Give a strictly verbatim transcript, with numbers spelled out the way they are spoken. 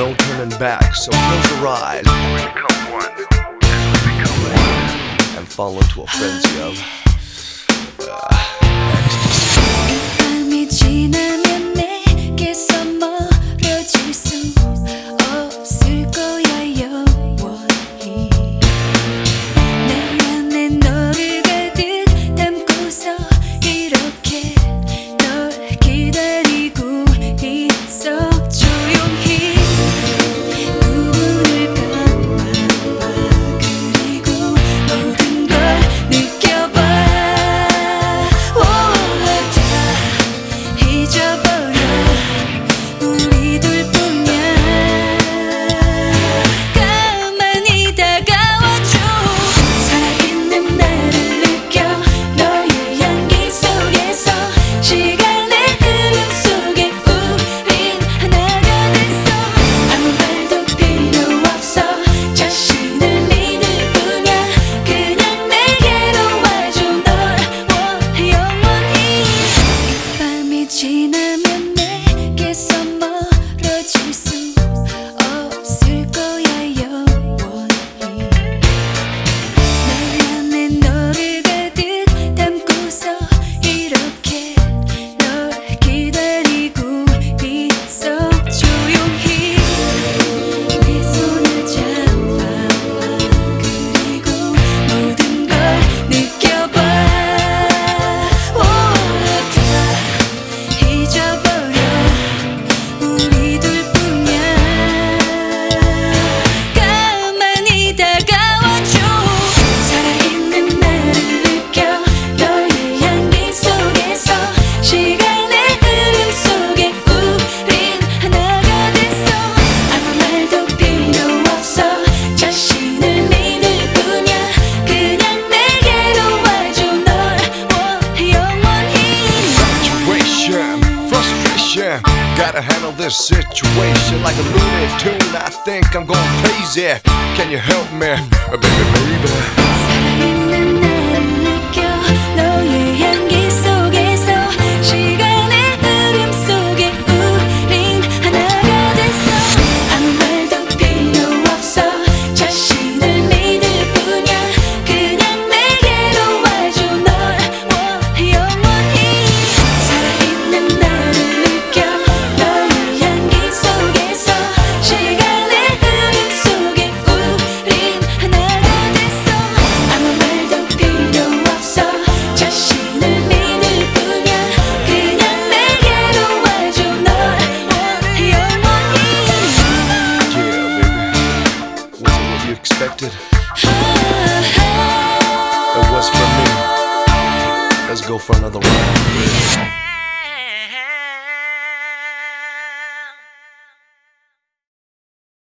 no turning back, so close your eyes Become one as we become one. and fall into a frenzy of uh, ecstasy. 밤이 지나면 내게서 멀어질 수 없을 거야 영원히. 내 안에 너를 가득 담고서 이렇게 널 기다리고 있어. 조용히 두 눈을 감아봐. 그리고 모든 걸 느껴봐. 잊어버려 우리 둘뿐이야. 가만히 다가와줘. 살아있는 나를 느껴. 너의 향기 속에서 시간의 흐름 속에 우린 하나가 됐어. 아무 말도 필요 없어. 자신을 믿을 뿐이야. 그냥 내게로 와줘. 널 원해 영원히. 밤이 지나면 내게서 멀어질 수 없을 거야 영원히. 내 안에 너를 가득 담고서 이렇게 널 기다리고 있어. 조용히 네 손을 잡아봐. 그리고 모든 걸 느껴봐. 잊어버려 우리 둘뿐이야. 가만히 다가와줘. 살아있는 나를 느껴. 너의 향기 속에서 시간의 흐름 속에 우린 하나가 됐어. 아무 말도 필요 없어. 자신을 믿을 뿐이야. 그냥 내게로 와줘. 널 원해 영원히. Situation, frustration. Gotta handle this situation like a Looney Tune. I think I'm going crazy. Can you help me, uh, baby, baby? 살아있는 나를 느껴. 너의 향기 속에서 시간의 흐름 속에 우린 하나가 됐어. 아무 말도 필요 없어. 자신을 믿을 뿐이야. 그냥 내게로 와줘. 널 원해 영원히. 살아있는 나를 느껴. 너의 향기 속에서 시간의 흐름 속에 우린 하나가 됐어. 아무 말도 필요 없어. 자신을 믿을 뿐이야. 그냥 내게로 와줘. 널 원해 영원히. Yeah, baby. Was it what you expected? It was from me. Let's go for another round.